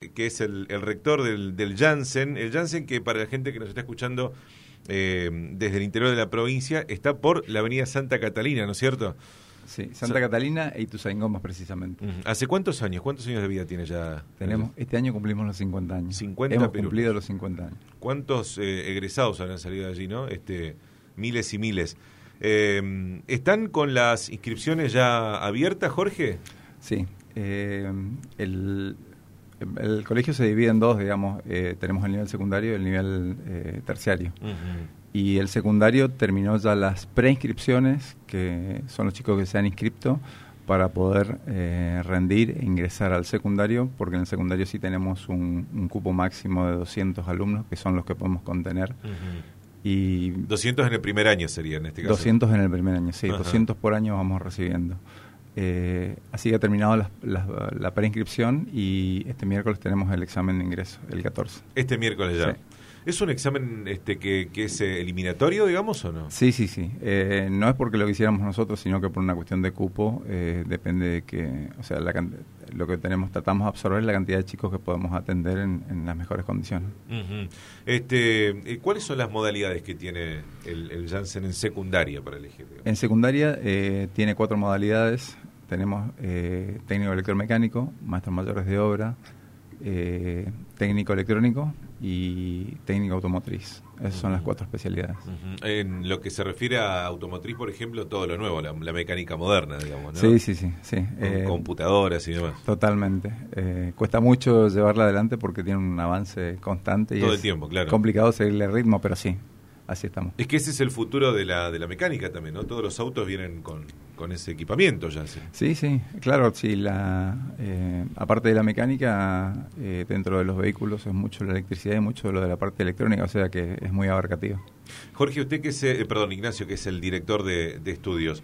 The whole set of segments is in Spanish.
que es el rector del Janssen. El Janssen, que para la gente que nos está escuchando desde el interior de la provincia, está por la avenida Santa Catalina, ¿no es cierto? Sí, Santa Catalina e Ituzaingó más precisamente. ¿Hace cuántos años? ¿Cuántos años de vida tiene ya? Este año cumplimos los 50 años. 50 Hemos Perú. cumplido los 50 años. ¿Cuántos egresados habrán salido de allí, no? Miles y miles. ¿Están con las inscripciones ya abiertas, Jorge? Sí. El colegio se divide en dos, digamos. Tenemos el nivel secundario y el nivel terciario. Y el secundario terminó ya las preinscripciones, que son los chicos que se han inscrito para poder rendir e ingresar al secundario, porque en el secundario sí tenemos un cupo máximo de 200 alumnos, que son los que podemos contener. Y 200 en el primer año sería, en este caso. 200 en el primer año, sí. 200 por año vamos recibiendo. Así que ha terminado la preinscripción y este miércoles tenemos el examen de ingreso, el 14. Este miércoles ya. Sí. ¿Es un examen que es eliminatorio, digamos, o no? Sí. No es porque lo quisiéramos nosotros, sino que por una cuestión de cupo, depende de que, o sea, lo que tratamos de absorber la cantidad de chicos que podemos atender en las mejores condiciones. ¿Cuáles son las modalidades que tiene el Janssen en secundaria para elegir? En secundaria tiene 4 modalidades. Tenemos técnico electromecánico, maestros mayores de obra, técnico electrónico y técnico automotriz. Esas son las 4 especialidades. En lo que se refiere a automotriz, por ejemplo, todo lo nuevo, la mecánica moderna, digamos, ¿no? Sí. Con computadoras y demás. Totalmente. Cuesta mucho llevarla adelante porque tiene un avance constante y todo el tiempo, claro. Complicado seguirle el ritmo, pero sí, así estamos. Es que ese es el futuro de la mecánica también, ¿no? Todos los autos vienen con ese equipamiento ya. Sí, claro, sí. Aparte de la mecánica, dentro de los vehículos es mucho la electricidad y mucho lo de la parte electrónica, o sea que es muy abarcativo. Jorge, usted que es, Ignacio, que es el director de estudios,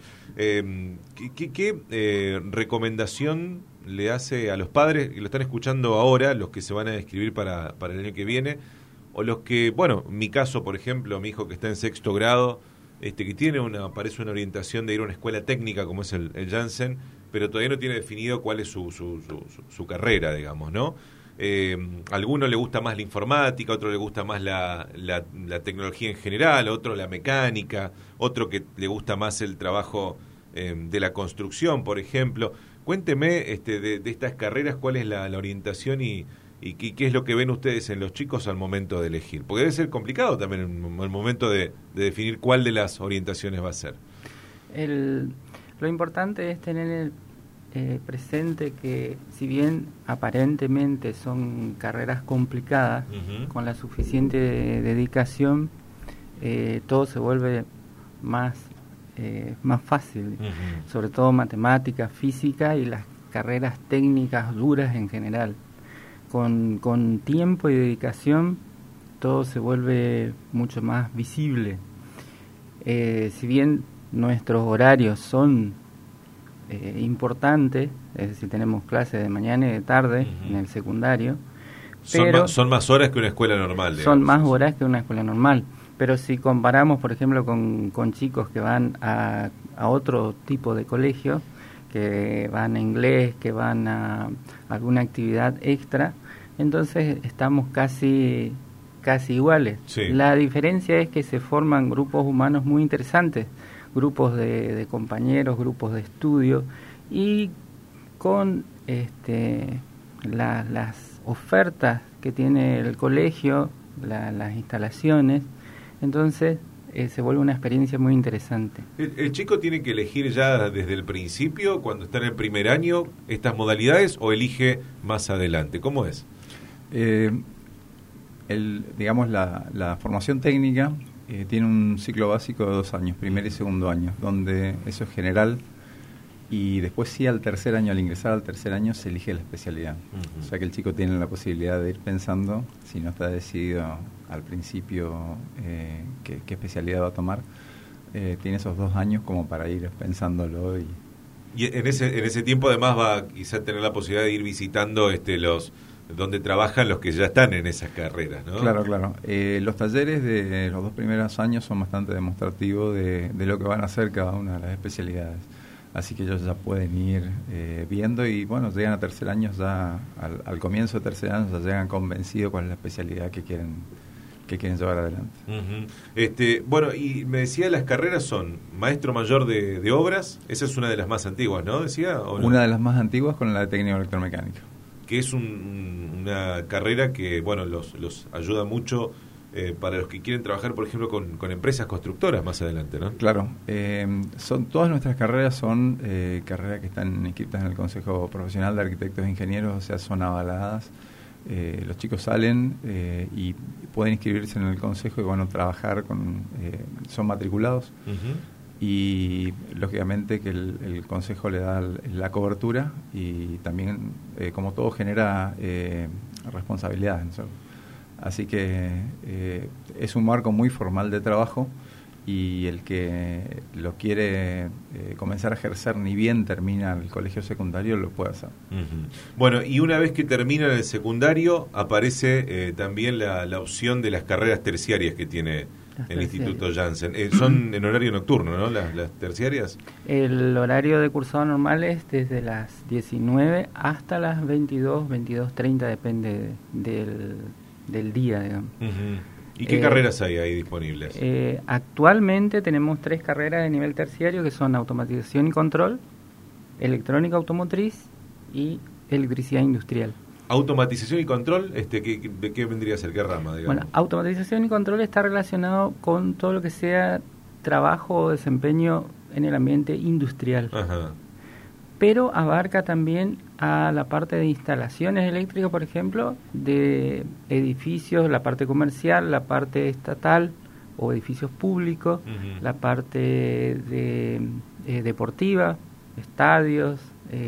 ¿qué recomendación le hace a los padres que lo están escuchando ahora, los que se van a inscribir para el año que viene, o los que, bueno, en mi caso, por ejemplo, mi hijo que está en 6º grado, que tiene parece una orientación de ir a una escuela técnica como es el Janssen, pero todavía no tiene definido cuál es su carrera, digamos, ¿no? A alguno le gusta más la informática, a otro le gusta más la tecnología en general, a otro la mecánica, otro que le gusta más el trabajo de la construcción, por ejemplo. Cuénteme de estas carreras, cuál es la orientación y qué es lo que ven ustedes en los chicos al momento de elegir. Porque debe ser complicado también el momento de definir cuál de las orientaciones va a ser. Lo importante es tener presente que si bien aparentemente son carreras complicadas, con la suficiente dedicación todo se vuelve más fácil, sobre todo matemática, física y las carreras técnicas duras en general. Con tiempo y dedicación todo se vuelve mucho más visible. Si bien nuestros horarios son importantes, es decir, tenemos clases de mañana y de tarde en el secundario, pero son más horas que una escuela normal, digamos. Son más horas que una escuela normal, pero si comparamos, por ejemplo, con chicos que van a otro tipo de colegio, que van a inglés, que van a alguna actividad extra, entonces estamos casi iguales. Sí. La diferencia es que se forman grupos humanos muy interesantes, grupos de compañeros, grupos de estudio, y con las ofertas que tiene el colegio, las instalaciones, entonces se vuelve una experiencia muy interesante. ¿El chico tiene que elegir ya desde el principio, cuando está en el primer año, estas modalidades, o elige más adelante? ¿Cómo es? Digamos, la formación técnica tiene un ciclo básico de 2 años, primer y segundo año, donde eso es general, y después sí al tercer año, al ingresar al tercer año, se elige la especialidad. O sea que el chico tiene la posibilidad de ir pensando, si no está decidido al principio qué especialidad va a tomar, tiene esos 2 años como para ir pensándolo. Y en ese tiempo además va a quizá tener la posibilidad de ir visitando los donde trabajan los que ya están en esas carreras, ¿no? Claro. Los talleres de los 2 primeros años son bastante demostrativos de lo que van a hacer cada una de las especialidades. así que ellos ya pueden ir viendo y bueno, llegan a tercer año ya, al comienzo de tercer año ya llegan convencidos cuál es la especialidad que quieren llevar adelante. Bueno, y me decía, las carreras son maestro mayor de obras, esa es una de las más antiguas, ¿no? Decía, ¿o no? Una de las más antiguas con la de técnico electromecánico. Que es una carrera que, bueno, los ayuda mucho para los que quieren trabajar, por ejemplo, con empresas constructoras más adelante, ¿no? Claro, todas nuestras carreras son carreras que están inscritas en el Consejo Profesional de Arquitectos e Ingenieros, o sea, son avaladas. Los chicos salen y pueden inscribirse en el consejo y trabajar son matriculados. Y lógicamente que el consejo le da la cobertura y también como todo genera responsabilidades, ¿no? Así que es un marco muy formal de trabajo y el que lo quiere comenzar a ejercer ni bien termina el colegio secundario lo puede hacer. Bueno, y una vez que termina el secundario aparece también la opción de las carreras terciarias que tiene el Instituto Janssen. Son en horario nocturno, ¿no? Las terciarias. El horario de cursado normal es desde las 19 hasta las 22:30, depende del día, digamos. ¿Y qué carreras hay ahí disponibles? Actualmente tenemos 3 carreras de nivel terciario que son automatización y control, electrónica automotriz y electricidad industrial. Automatización y control, ¿qué vendría a ser? ¿Qué rama, digamos? Bueno, automatización y control está relacionado con todo lo que sea trabajo o desempeño en el ambiente industrial. Ajá. Pero abarca también a la parte de instalaciones eléctricas, por ejemplo, de edificios, la parte comercial, la parte estatal o edificios públicos, la parte de deportiva, estadios,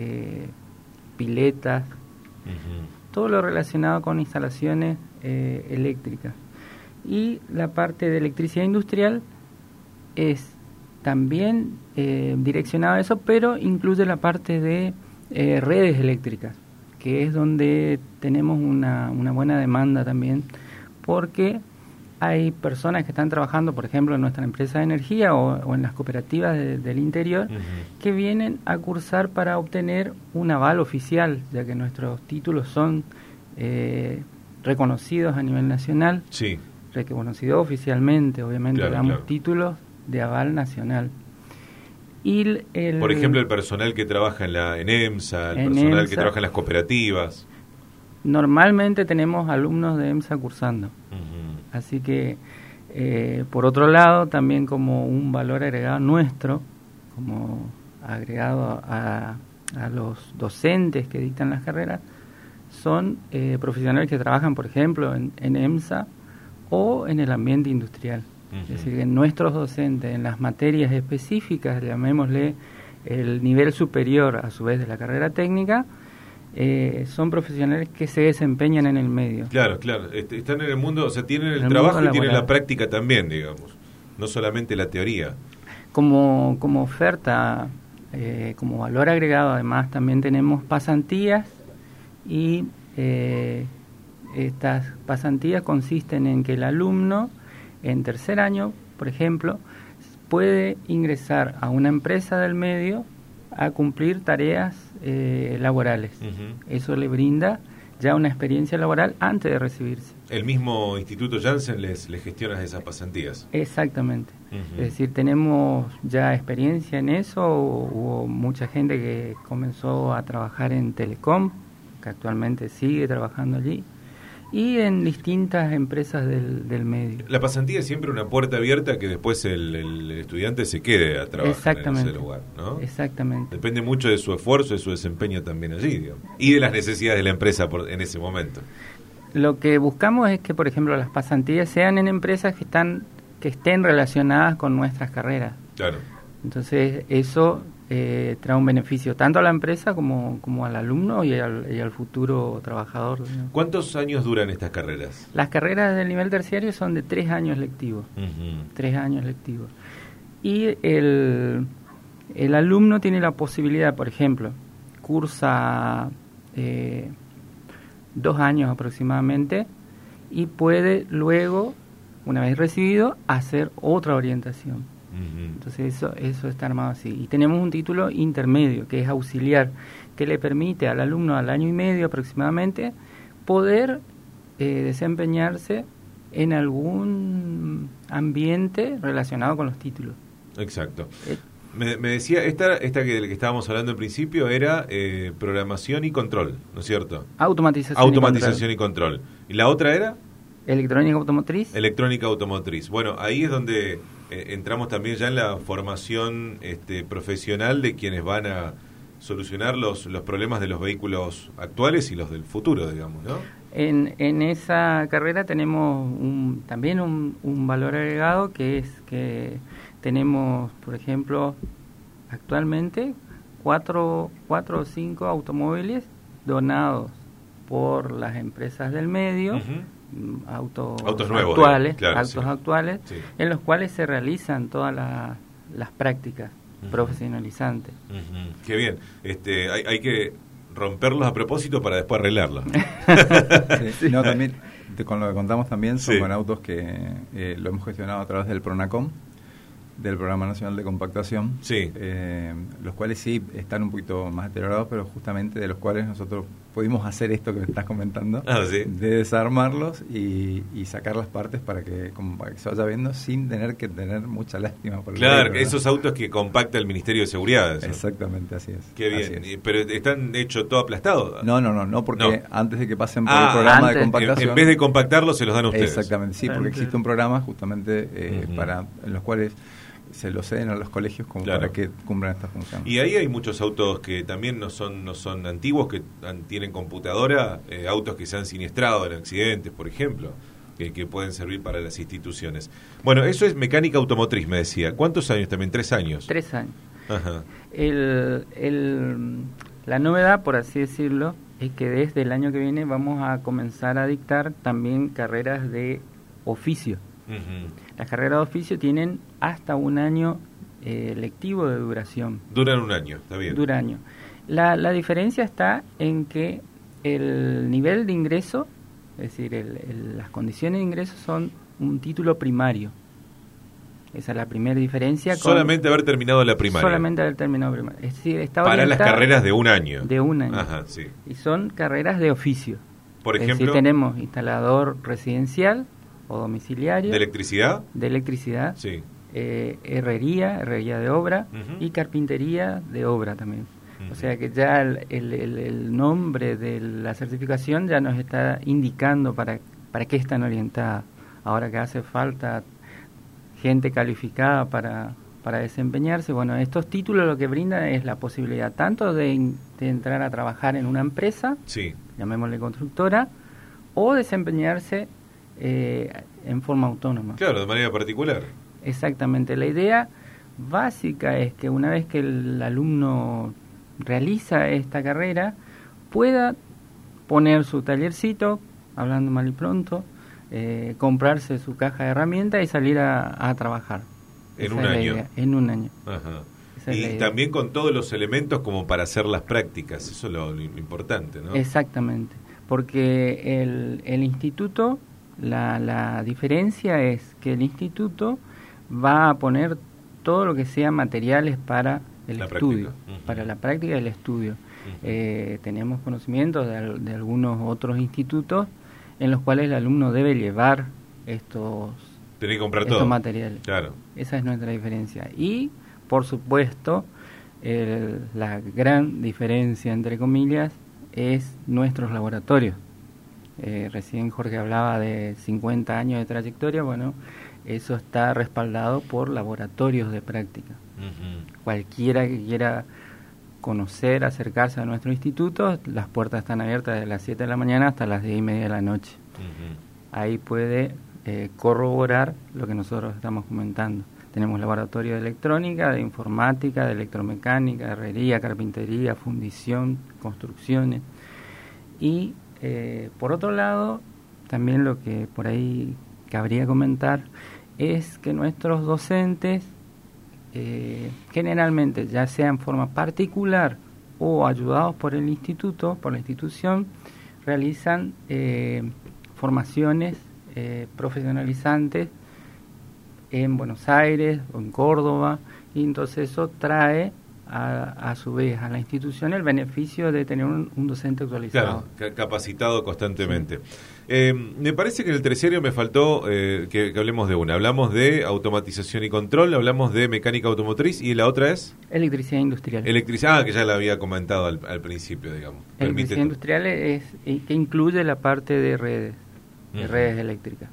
piletas, todo lo relacionado con instalaciones eléctricas. Y la parte de electricidad industrial es también direccionado a eso, pero incluye la parte de redes eléctricas, que es donde tenemos una buena demanda también, porque hay personas que están trabajando, por ejemplo, en nuestra empresa de energía o en las cooperativas del interior, que vienen a cursar para obtener un aval oficial, ya que nuestros títulos son reconocidos a nivel nacional, sí, reconocidos oficialmente, obviamente, claro, damos claro. títulos de aval nacional. Y por ejemplo, el personal que trabaja en EMSA, el personal que trabaja en las cooperativas. Normalmente tenemos alumnos de EMSA cursando. Así que, por otro lado, también como un valor agregado nuestro, como agregado a los docentes que dictan las carreras, son profesionales que trabajan, por ejemplo, en EMSA o en el ambiente industrial. Es decir, que nuestros docentes en las materias específicas, llamémosle el nivel superior a su vez de la carrera técnica, son profesionales que se desempeñan en el medio. Claro, claro, están en el mundo, o sea, tienen el trabajo y tienen la práctica también, digamos, no solamente la teoría. Como oferta, como valor agregado, además también tenemos pasantías y estas pasantías consisten en que el alumno en tercer año, por ejemplo, puede ingresar a una empresa del medio a cumplir tareas laborales. Eso le brinda ya una experiencia laboral antes de recibirse. ¿El mismo Instituto Janssen les gestiona esas pasantías? Exactamente. Es decir, tenemos ya experiencia en eso. Hubo mucha gente que comenzó a trabajar en Telecom, que actualmente sigue trabajando allí, y en distintas empresas del medio. La pasantía es siempre una puerta abierta que después el estudiante se quede a trabajar en ese lugar, ¿no? Exactamente. Depende mucho de su esfuerzo, de su desempeño también allí, digamos, y de las necesidades de la empresa en ese momento. Lo que buscamos es que, por ejemplo, las pasantías sean en empresas que estén relacionadas con nuestras carreras. Claro. Entonces, eso trae un beneficio tanto a la empresa como al alumno y al futuro trabajador, ¿no? ¿Cuántos años duran estas carreras? Las carreras del nivel terciario son de 3 años lectivos. 3 años lectivos. Y el alumno tiene la posibilidad, por ejemplo, cursa 2 años aproximadamente y puede luego, una vez recibido, hacer otra orientación. Entonces eso está armado así. Y tenemos un título intermedio, que es auxiliar, que le permite al alumno al año y medio aproximadamente poder desempeñarse en algún ambiente relacionado con los títulos. Exacto. Me decía, esta que estábamos hablando al principio era programación y control, ¿no es cierto? Automatización y control. ¿Y la otra era? Electrónica automotriz. Electrónica automotriz. Bueno, ahí es donde entramos también ya en la formación profesional de quienes van a solucionar los problemas de los vehículos actuales y los del futuro, digamos, ¿no? En esa carrera tenemos también un valor agregado, que es que tenemos, por ejemplo, actualmente 4 o 5 automóviles donados por las empresas del medio, autos nuevos, actuales, claro, actuales, sí. En los cuales se realizan todas las prácticas profesionalizantes. Qué bien. Hay que romperlos a propósito para después arreglarlos. Sí. No, también con lo que contamos también son sí. con autos que lo hemos gestionado a través del PRONACOM, del Programa Nacional de Compactación, sí. Los cuales sí están un poquito más deteriorados, pero justamente de los cuales nosotros pudimos hacer esto que me estás comentando, ¿sí? De desarmarlos y sacar las partes para que se vaya viendo sin tener que tener mucha lástima por el Claro, vehículo, esos autos que compacta el Ministerio de Seguridad. ¿Eso? Exactamente, así es. Qué bien. Pero están hechos todo aplastados. No, porque antes de que pasen por el programa de compactación, en vez de compactarlos se los dan a ustedes. Exactamente, sí, porque existe un programa justamente en los cuales se lo ceden a los colegios como para que cumplan esta función. Y ahí hay muchos autos que también no son antiguos, que tienen computadora, autos que se han siniestrado en accidentes, por ejemplo, que pueden servir para las instituciones. Bueno, eso es mecánica automotriz, me decía. ¿Cuántos años también? 3 años. 3 años. Ajá. La novedad, por así decirlo, es que desde el año que viene vamos a comenzar a dictar también carreras de oficio. Las carreras de oficio tienen hasta 1 año lectivo de duración. Duran 1 año, está bien. Dura año. La diferencia está en que el nivel de ingreso, es decir, las condiciones de ingreso son un título primario. Esa es la primera diferencia. Solamente haber terminado la primaria. Solamente haber terminado primaria. Es decir, está para las carreras de 1 año. De 1 año. Ajá, sí. Y son carreras de oficio. Por ejemplo, es decir, tenemos instalador residencial o domiciliario. ¿De electricidad? De electricidad. Sí. Herrería de obra y carpintería de obra también. O sea que ya el nombre de la certificación ya nos está indicando para qué están orientadas. Ahora que hace falta gente calificada para desempeñarse, bueno, estos títulos lo que brindan es la posibilidad tanto de entrar a trabajar en una empresa, sí, llamémosle constructora, o desempeñarse en forma autónoma. Claro, de manera particular. Exactamente. La idea básica es que una vez que el alumno realiza esta carrera, pueda poner su tallercito, hablando mal y pronto, comprarse su caja de herramientas y salir a trabajar. En 1 año. En 1 año. Ajá. Y también con todos los elementos como para hacer las prácticas, eso es lo importante, ¿no? Exactamente, porque el instituto, la diferencia es que el instituto va a poner todo lo que sea materiales para el estudio, para la práctica del estudio. Tenemos conocimientos de algunos otros institutos en los cuales el alumno debe llevar estos materiales. Claro. Esa es nuestra diferencia. Y, por supuesto, la gran diferencia, entre comillas, es nuestros laboratorios. Recién Jorge hablaba de 50 años de trayectoria. Bueno, eso está respaldado por laboratorios de práctica. Cualquiera que quiera conocer, acercarse a nuestro instituto, las puertas están abiertas desde las 7 de la mañana hasta las 10:30 de la noche. Ahí puede corroborar lo que nosotros estamos comentando. Tenemos laboratorio de electrónica, de informática, de electromecánica, herrería, carpintería, fundición, construcciones. Y por otro lado, también lo que por ahí cabría comentar es que nuestros docentes, generalmente, ya sea en forma particular o ayudados por el instituto, por la institución, realizan formaciones profesionalizantes en Buenos Aires o en Córdoba, y entonces eso trae a su vez a la institución el beneficio de tener un docente actualizado. Claro, capacitado constantemente. Sí. Me parece que en el terciario me faltó que hablemos de una. Hablamos de automatización y control, hablamos de mecánica automotriz, y la otra es... Electricidad industrial. Electricidad, que ya la había comentado al principio, digamos. Electricidad industrial es que incluye la parte de redes, redes eléctricas.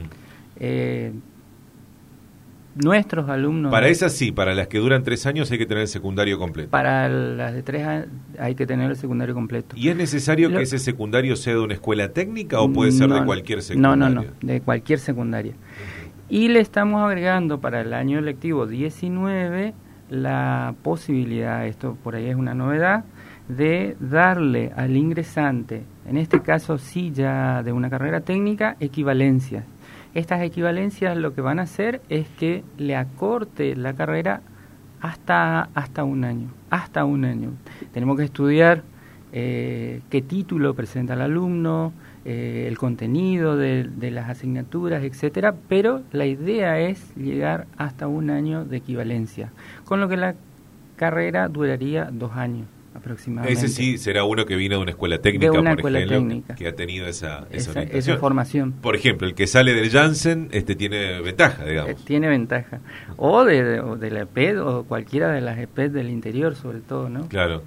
Nuestros alumnos... Para esas sí, para las que duran 3 años hay que tener el secundario completo. Para las de 3 años hay que tener el secundario completo. ¿Y es necesario que ese secundario sea de una escuela técnica o puede ser de cualquier secundaria? No, de cualquier secundaria. Y le estamos agregando para el año lectivo 19 la posibilidad, esto por ahí es una novedad, de darle al ingresante, en este caso sí ya de una carrera técnica, equivalencias. Estas equivalencias lo que van a hacer es que le acorte la carrera hasta un año. Hasta un año. Tenemos que estudiar qué título presenta el alumno, el contenido de las asignaturas, etcétera, pero la idea es llegar hasta un año de equivalencia, con lo que la carrera duraría 2 años. Aproximadamente. Ese sí será uno que viene de una escuela técnica, por ejemplo, técnica. Que ha tenido esa orientación. Esa formación. Por ejemplo, el que sale del Janssen tiene ventaja, digamos. Tiene ventaja. O de la EPED o cualquiera de las EPED del interior, sobre todo, ¿no? Claro.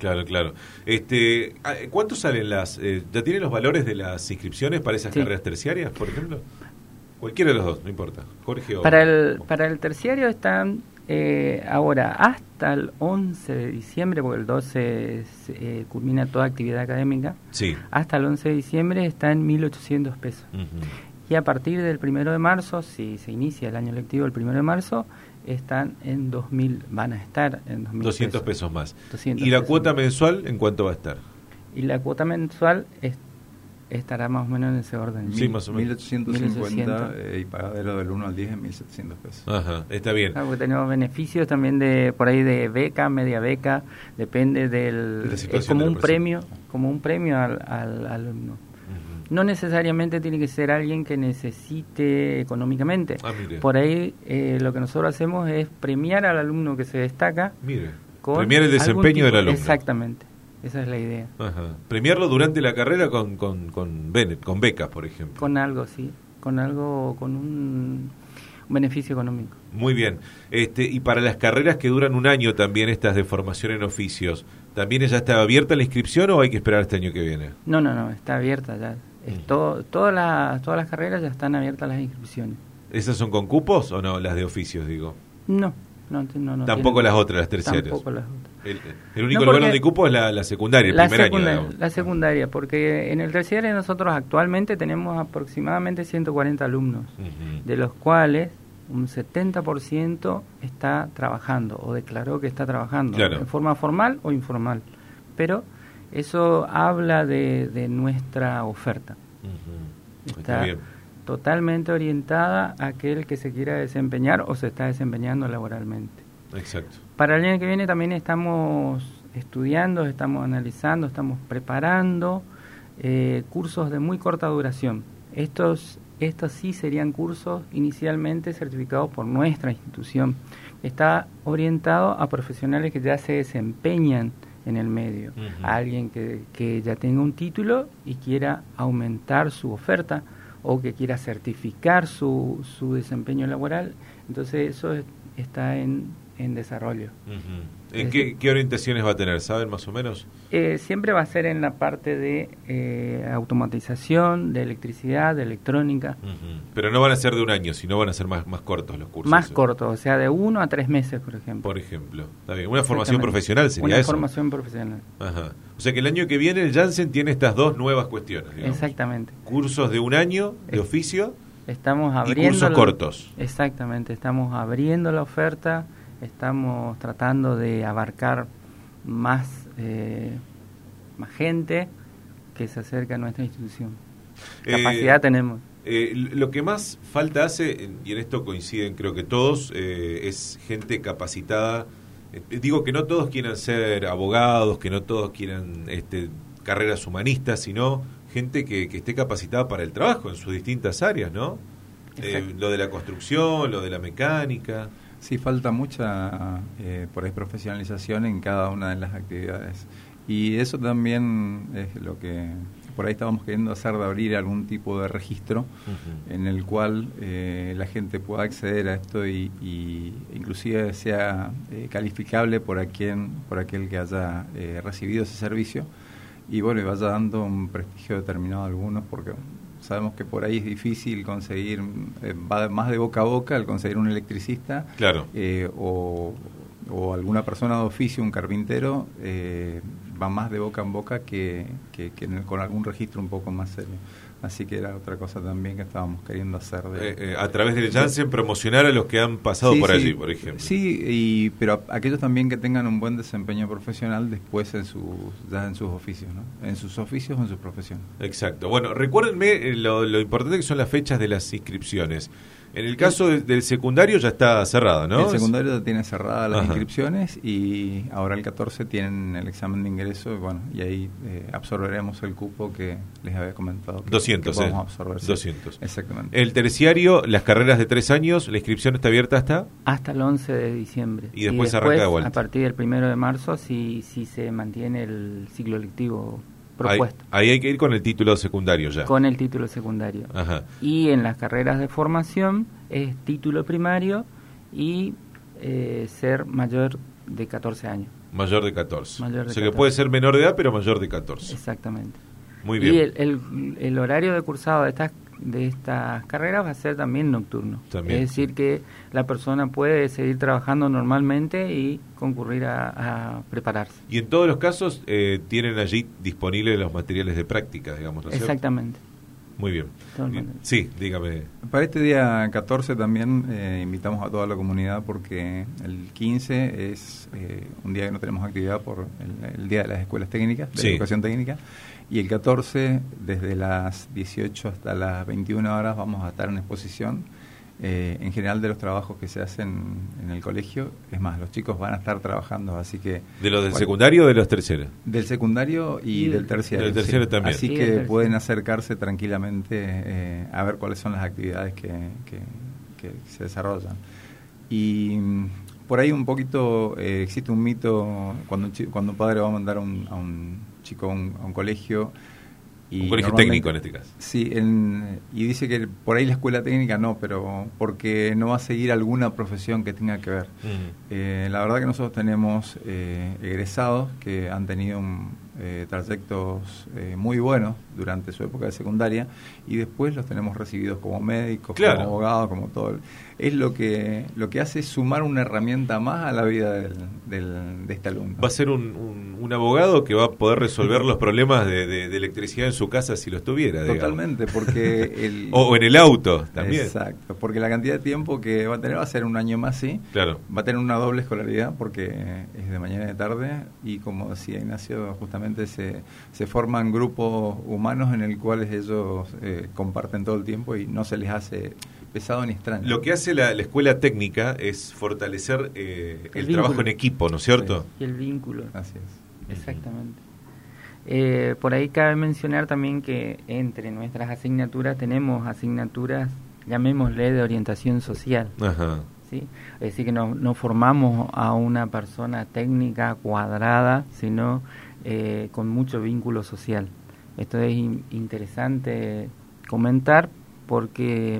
¿Cuánto salen ya tienen los valores de las inscripciones para esas carreras terciarias, por ejemplo? Cualquiera de los dos, no importa. Jorge o... Para el terciario están... ahora, hasta el 11 de diciembre, porque el 12 culmina toda actividad académica, sí. Hasta el 11 de diciembre está en 1.800 pesos. Y a partir del 1 de marzo, si se inicia el año lectivo el 1 de marzo, están en 2.000, van a estar en 2.000 200 pesos más. 200 ¿Y la pesos cuota más. mensual en cuánto va a estar? Y la cuota mensual estará más o menos en ese orden. Sí, más o menos. 1.850 y pagadero del 1 al 10 en 1.700 pesos. Ajá, está bien. Claro, porque tenemos beneficios también por ahí de beca, media beca, depende del... Es como un premio al alumno. No necesariamente tiene que ser alguien que necesite económicamente. Por ahí lo que nosotros hacemos es premiar al alumno que se destaca. Premiar el desempeño del alumno. Exactamente. Esa es la idea. Ajá. Premiarlo durante la carrera con becas, por ejemplo. Con algo, sí. Con un beneficio económico. Muy bien. Y para las carreras que duran un año también, estas de formación en oficios, ¿también ya está abierta la inscripción o hay que esperar este año que viene? No, está abierta ya. Todas las carreras ya están abiertas las inscripciones. ¿Esas son con cupos o no, las de oficios, digo? No. Tampoco las otras, las terciarias. Tampoco las otras. El único lugar donde hay cupo es la secundaria, el primer año. Digamos. La secundaria, porque en el terciario nosotros actualmente tenemos aproximadamente 140 alumnos, de los cuales un 70% está trabajando o declaró que está trabajando, en forma formal o informal. Pero eso habla de nuestra oferta. Está bien. Totalmente orientada a aquel que se quiera desempeñar o se está desempeñando laboralmente. Exacto. Para el año que viene también estamos estudiando, estamos analizando, estamos preparando cursos de muy corta duración. Estos sí serían cursos inicialmente certificados por nuestra institución. Está orientado a profesionales que ya se desempeñan en el medio, a alguien que ya tenga un título y quiera aumentar su oferta o que quiera certificar su desempeño laboral. Entonces eso está en desarrollo. ¿En qué orientaciones va a tener? ¿Saben más o menos? Siempre va a ser en la parte de automatización, de electricidad, de electrónica. Pero no van a ser de un año, sino van a ser más cortos los cursos. Más cortos, o sea, de 1 a 3 meses, por ejemplo. Por ejemplo. Está bien. Una formación profesional sería eso. Una formación profesional. Ajá. O sea que el año que viene el Janssen tiene estas dos nuevas cuestiones, digamos. Exactamente. Cursos de un año de oficio estamos abriendo y cursos cortos. Exactamente. Estamos abriendo la oferta. Estamos tratando de abarcar más gente que se acerca a nuestra institución. Capacidad tenemos. Lo que más falta hace, y en esto coinciden creo que todos, es gente capacitada. Digo que no todos quieran ser abogados, que no todos quieran carreras humanistas, sino gente que esté capacitada para el trabajo en sus distintas áreas, ¿no? lo de la construcción, lo de la mecánica. Sí, falta mucha por ahí profesionalización en cada una de las actividades. Y eso también es lo que por ahí estábamos queriendo hacer, de abrir algún tipo de registro en el cual la gente pueda acceder a esto y inclusive sea calificable por aquel que haya recibido ese servicio, y bueno, y vaya dando un prestigio determinado a algunos, porque sabemos que por ahí es difícil conseguir, va más de boca a boca el conseguir un electricista, claro, o alguna persona de oficio, un carpintero, va más de boca en boca que con algún registro un poco más serio. Así que era otra cosa también que estábamos queriendo hacer. A través del Janssen, promocionar a los que han pasado por allí, por ejemplo. Sí, pero aquellos también que tengan un buen desempeño profesional después ya en sus oficios, ¿no? En sus oficios o en sus profesiones. Exacto. Bueno, recuérdenme lo importante que son las fechas de las inscripciones. En el caso del secundario ya está cerrado, ¿no? El secundario ya tiene cerradas las inscripciones, y ahora el 14 tienen el examen de ingreso, y ahí absorberemos el cupo que les había comentado. 200, que vamos a absorber. 200. Exactamente. El terciario, las carreras de 3 años, la inscripción está abierta hasta el 11 de diciembre. Y después arranca de vuelta. A partir del 1 de marzo, si se mantiene el ciclo lectivo propuesto. Ahí hay que ir con el título secundario ya. Con el título secundario. Ajá. Y en las carreras de formación es título primario y ser mayor de 14 años. Mayor de 14. Mayor de o sea 14. Que puede ser menor de edad, pero mayor de 14. Exactamente. Muy bien. Y el horario de cursado de estas carreras va a ser también nocturno. También. Es decir, que la persona puede seguir trabajando normalmente y concurrir a prepararse. Y en todos los casos tienen allí disponibles los materiales de práctica, digamos, ¿no es cierto? Exactamente. Muy bien. Sí, dígame. Para este día 14 también invitamos a toda la comunidad, porque el 15 es un día que no tenemos actividad por el Día de las Escuelas Técnicas, de la Educación Técnica, y el 14 desde las 18 hasta las 21 horas vamos a estar en exposición en general de los trabajos que se hacen en el colegio. Es más, los chicos van a estar trabajando, así que... ¿De los del secundario o de los terceros? Del secundario y del terciario. Del terciario también. Así que pueden acercarse tranquilamente a ver cuáles son las actividades que se desarrollan. Y por ahí un poquito existe un mito cuando un padre va a mandar a un chico a un colegio. Un colegio técnico en este caso. Sí, y dice que por ahí la escuela técnica no, pero porque no va a seguir alguna profesión que tenga que ver. La verdad que nosotros tenemos egresados que han tenido trayectos muy buenos durante su época de secundaria, y después los tenemos recibidos como médicos, como abogados, como todo. Es lo que hace es sumar una herramienta más a la vida de este alumno. Va a ser un abogado que va a poder resolver los problemas de electricidad en su casa si los tuviera. Totalmente, porque... o en el auto también. Exacto, porque la cantidad de tiempo que va a tener va a ser un año más, sí. Claro. Va a tener una doble escolaridad porque es de mañana y de tarde, y como decía Ignacio, justamente se forman grupos humanos en el cuales ellos comparten todo el tiempo y no se les hace pesado ni extraño. Lo que hace la escuela técnica es fortalecer el trabajo en equipo, ¿no es cierto? Sí. Y el vínculo. Así es. Exactamente. Por ahí cabe mencionar también que entre nuestras asignaturas tenemos asignaturas, llamémosle, de orientación social. Ajá. ¿Sí? Es decir, que no formamos a una persona técnica cuadrada, sino con mucho vínculo social. Esto es interesante comentar porque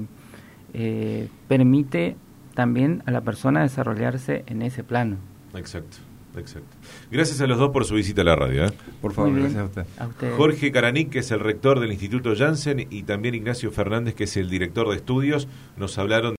permite también a la persona desarrollarse en ese plano. Exacto. Gracias a los dos por su visita a la radio. Por favor, gracias a usted. A usted. Jorge Caranic, que es el rector del Instituto Janssen, y también Ignacio Fernández, que es el director de estudios, nos hablaron